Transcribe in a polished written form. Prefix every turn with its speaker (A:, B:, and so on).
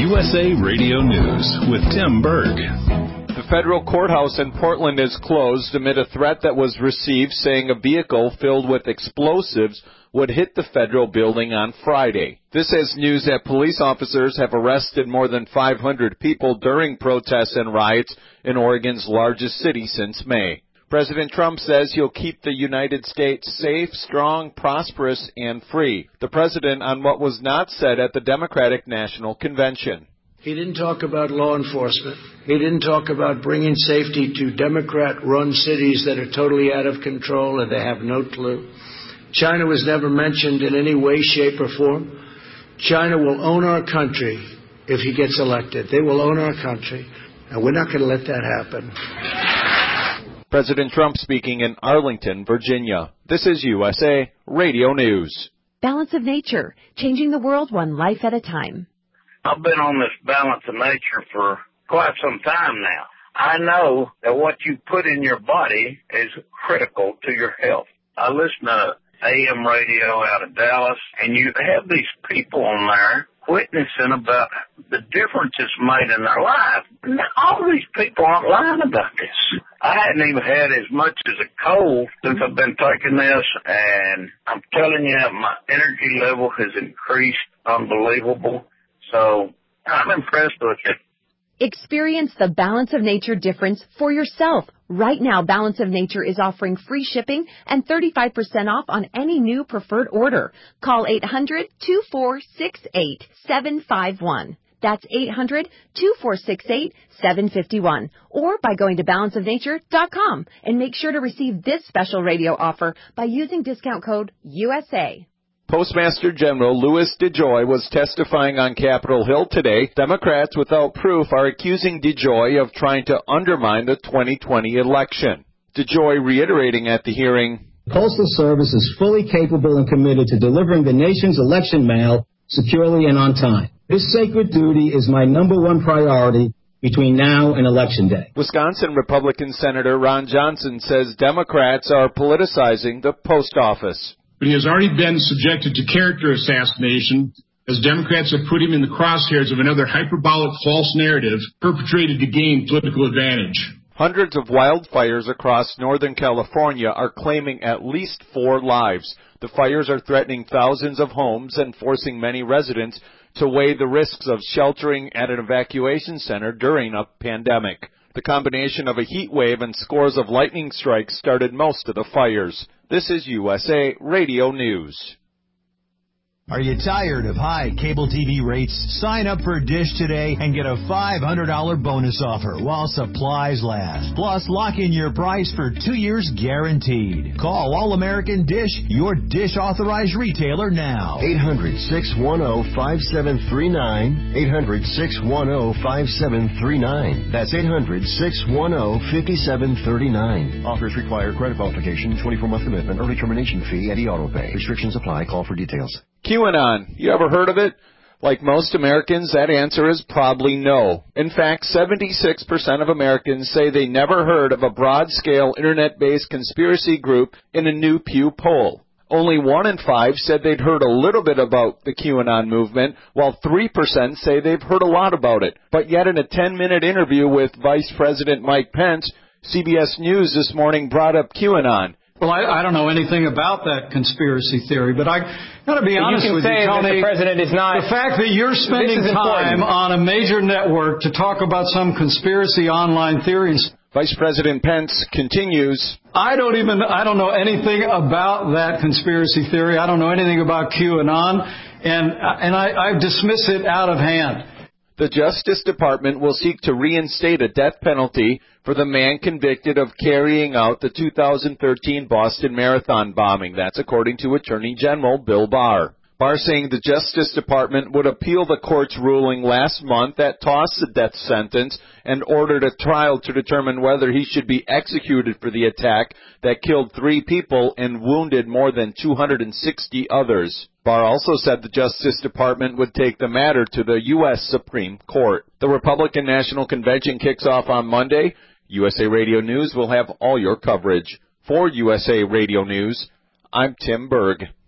A: USA Radio News with Tim Berg.
B: The federal courthouse in Portland is closed amid a threat that was received saying a vehicle filled with explosives would hit the federal building on Friday. This is news that police officers have arrested more than 500 people during protests and riots in Oregon's largest city since May. President Trump says he'll keep the United States safe, strong, prosperous, and free. The president on what was not said at the Democratic National Convention.
C: He didn't talk about law enforcement. He didn't talk about bringing safety to Democrat-run cities that are totally out of control and they have no clue. China was never mentioned in any way, shape, or form. China will own our country if he gets elected. They will own our country, and we're not going to let that happen.
B: President Trump speaking in Arlington, Virginia. This is USA Radio News.
D: Balance of Nature, changing the world one life at a time.
E: I've been on this balance of nature for quite some time now. I know that what you put in your body is critical to your health. I listen to AM radio out of Dallas, and you have these people on there witnessing about the difference it's made in their life. Now, all these people aren't lying about this. I hadn't even had as much as a cold since I've been taking this, and I'm telling you, my energy level has increased unbelievable. So I'm impressed with it.
D: Experience the Balance of Nature difference for yourself. Right now, Balance of Nature is offering free shipping and 35% off on any new preferred order. Call 800-2468-751. That's 800-2468-751. Or by going to balanceofnature.com and make sure to receive this special radio offer by using discount code USA.
B: Postmaster General Louis DeJoy was testifying on Capitol Hill today. Democrats without proof are accusing DeJoy of trying to undermine the 2020 election. DeJoy reiterating at the hearing,
F: The Postal Service is fully capable and committed to delivering the nation's election mail securely and on time. This sacred duty is my number one priority between now and Election Day.
B: Wisconsin Republican Senator Ron Johnson says Democrats are politicizing the post office.
G: But he has already been subjected to character assassination as Democrats have put him in the crosshairs of another hyperbolic false narrative perpetrated to gain political advantage.
B: Hundreds of wildfires across Northern California are claiming at least 4 lives. The fires are threatening thousands of homes and forcing many residents to weigh the risks of sheltering at an evacuation center during a pandemic. The combination of a heat wave and scores of lightning strikes started most of the fires. This is USA Radio News.
H: Are you tired of high cable TV rates? Sign up for Dish today and get a $500 bonus offer while supplies last. Plus, lock in your price for 2 years guaranteed. Call All-American Dish, your Dish authorized retailer now.
I: 800-610-5739. 800-610-5739. That's 800-610-5739. Offers require credit qualification, 24-month commitment, early termination fee, and auto pay. Restrictions apply. Call for details.
B: QAnon. You ever heard of it? Like most Americans, that answer is probably no. In fact, 76% of Americans say they never heard of a broad-scale internet-based conspiracy group in a new Pew poll. Only 1 in 5 said they'd heard a little bit about the QAnon movement, while 3% say they've heard a lot about it. But yet in a 10-minute interview with Vice President Mike Pence, CBS News this morning brought up QAnon.
J: Well, I don't know anything about that conspiracy theory, but I got to be honest with you, Tony.
K: The president is not.
J: The fact that you're spending time on a major network to talk about some conspiracy online theories.
B: Vice President Pence continues.
J: I don't know anything about that conspiracy theory. I don't know anything about QAnon, and I dismiss it out of hand.
B: The Justice Department will seek to reinstate a death penalty for the man convicted of carrying out the 2013 Boston Marathon bombing. That's according to Attorney General Bill Barr. Barr saying the Justice Department would appeal the court's ruling last month that tossed the death sentence and ordered a trial to determine whether he should be executed for the attack that killed 3 people and wounded more than 260 others. Barr also said the Justice Department would take the matter to the U.S. Supreme Court. The Republican National Convention kicks off on Monday. USA Radio News will have all your coverage. For USA Radio News, I'm Tim Berg.